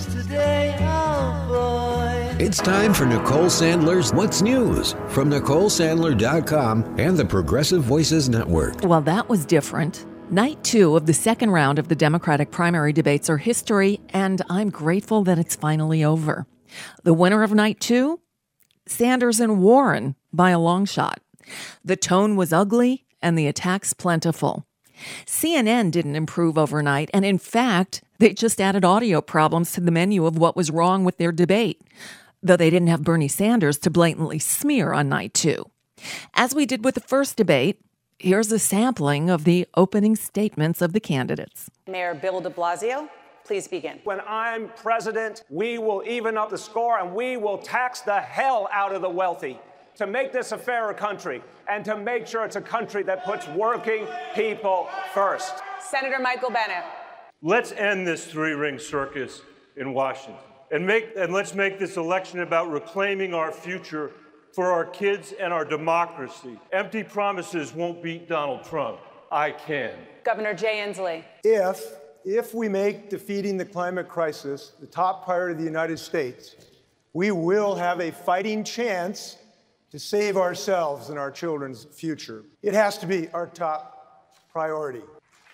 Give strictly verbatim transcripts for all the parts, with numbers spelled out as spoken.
news today, oh boy. It's time for Nicole Sandler's What's News from Nicole Sandler dot com and the Progressive Voices Network. Well, that was different. Night two of the second round of the Democratic primary debates are history, and I'm grateful that it's finally over. The winner of night two? Sanders and Warren by a long shot. The tone was ugly and the attacks plentiful. C N N didn't improve overnight, and in fact, they just added audio problems to the menu of what was wrong with their debate, though they didn't have Bernie Sanders to blatantly smear on night two. As we did with the first debate, here's a sampling of the opening statements of the candidates. Mayor Bill de Blasio, please begin. When I'm president, we will even up the score and we will tax the hell out of the wealthy to make this a fairer country and to make sure it's a country that puts working people first. Senator Michael Bennet. Let's end this three-ring circus in Washington and make and let's make this election about reclaiming our future for our kids and our democracy. Empty promises won't beat Donald Trump. I can. Governor Jay Inslee. If, if we make defeating the climate crisis the top priority of the United States, we will have a fighting chance to save ourselves and our children's future. It has to be our top priority.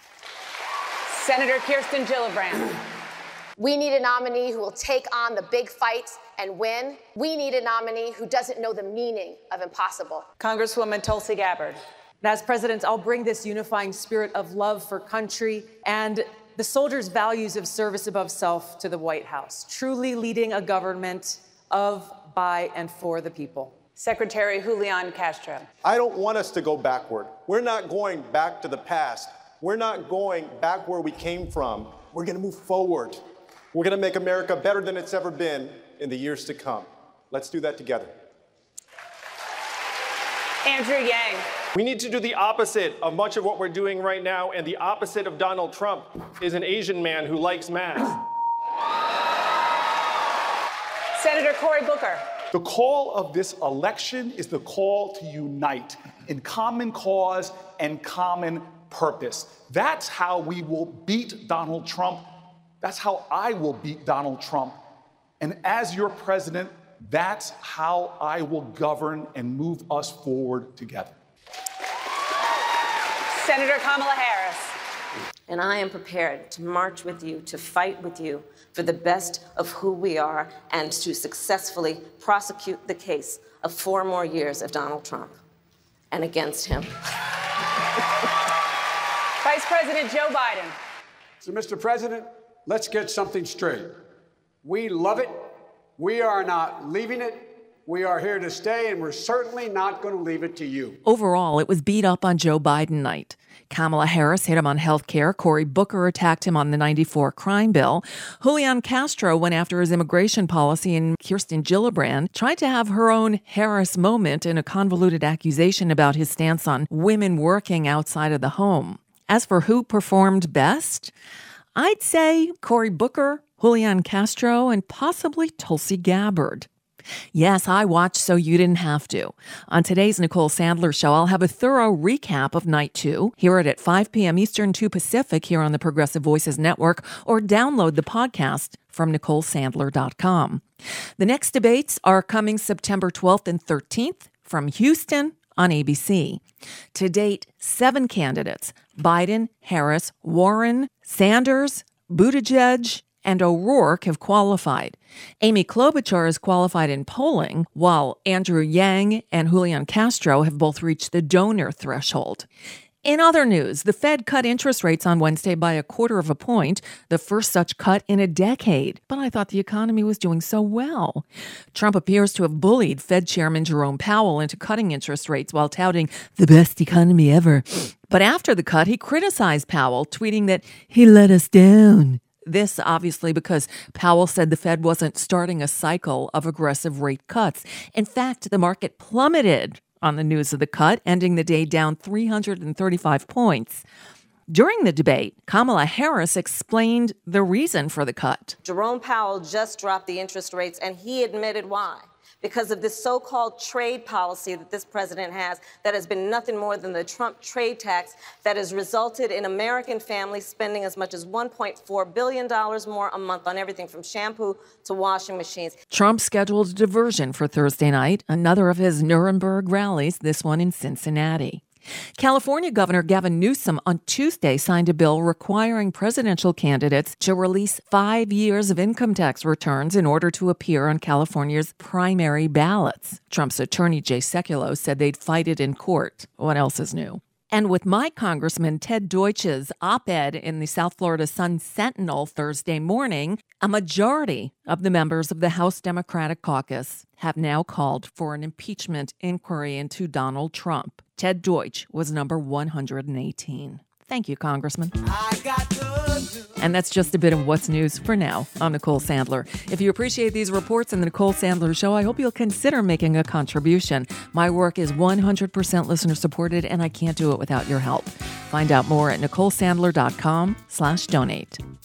Senator Kirsten Gillibrand. We need a nominee who will take on the big fights and win. We need a nominee who doesn't know the meaning of impossible. Congresswoman Tulsi Gabbard. As president, I'll bring this unifying spirit of love for country and the soldiers' values of service above self to the White House, truly leading a government of, by, and for the people. Secretary Julian Castro. I don't want us to go backward. We're not going back to the past. We're not going back where we came from. We're going to move forward. We're going to make America better than it's ever been in the years to come. Let's do that together. Andrew Yang. We need to do the opposite of much of what we're doing right now, and the opposite of Donald Trump is an Asian man who likes math. Senator Cory Booker. The call of this election is the call to unite in common cause and common purpose. That's how we will beat Donald Trump. That's how I will beat Donald Trump. And as your president, that's how I will govern and move us forward together. Senator Kamala Harris. And I am prepared to march with you, to fight with you for the best of who we are, and to successfully prosecute the case of four more years of Donald Trump and against him. Vice President Joe Biden. So, Mister President, let's get something straight. We love it. We are not leaving it. We are here to stay, and we're certainly not going to leave it to you. Overall, it was beat up on Joe Biden night. Kamala Harris hit him on health care. Cory Booker attacked him on the ninety-four crime bill. Julian Castro went after his immigration policy, and Kirsten Gillibrand tried to have her own Harris moment in a convoluted accusation about his stance on women working outside of the home. As for who performed best, I'd say Cory Booker, Julian Castro, and possibly Tulsi Gabbard. Yes, I watched so you didn't have to. On today's Nicole Sandler Show, I'll have a thorough recap of night two. Hear it at five p.m. Eastern, two Pacific here on the Progressive Voices Network, or download the podcast from Nicole Sandler dot com. The next debates are coming September twelfth and thirteenth from Houston on A B C. To date, seven candidates, Biden, Harris, Warren, Sanders, Buttigieg, and O'Rourke have qualified. Amy Klobuchar is qualified in polling, while Andrew Yang and Julian Castro have both reached the donor threshold. In other news, the Fed cut interest rates on Wednesday by a quarter of a point, the first such cut in a decade. But I thought the economy was doing so well. Trump appears to have bullied Fed Chairman Jerome Powell into cutting interest rates while touting the best economy ever. But after the cut, he criticized Powell, tweeting that he let us down. This obviously because Powell said the Fed wasn't starting a cycle of aggressive rate cuts. In fact, the market plummeted on the news of the cut, ending the day down three hundred thirty-five points. During the debate, Kamala Harris explained the reason for the cut. Jerome Powell just dropped the interest rates, and he admitted why. because of this so-called trade policy that this president has that has been nothing more than the Trump trade tax that has resulted in American families spending as much as one point four billion dollars more a month on everything from shampoo to washing machines. Trump scheduled a diversion for Thursday night, another of his Nuremberg rallies, this one in Cincinnati. California Governor Gavin Newsom on Tuesday signed a bill requiring presidential candidates to release five years of income tax returns in order to appear on California's primary ballots. Trump's attorney, Jay Sekulow, said they'd fight it in court. What else is new? And with my Congressman Ted Deutsch's op-ed in the South Florida Sun-Sentinel Thursday morning, a majority of the members of the House Democratic Caucus have now called for an impeachment inquiry into Donald Trump. Ted Deutsch was number one hundred eighteen. Thank you, Congressman. And that's just a bit of what's news for now. I'm Nicole Sandler. If you appreciate these reports and the Nicole Sandler Show, I hope you'll consider making a contribution. My work is one hundred percent listener supported, and I can't do it without your help. Find out more at nicolesandler.com slash donate.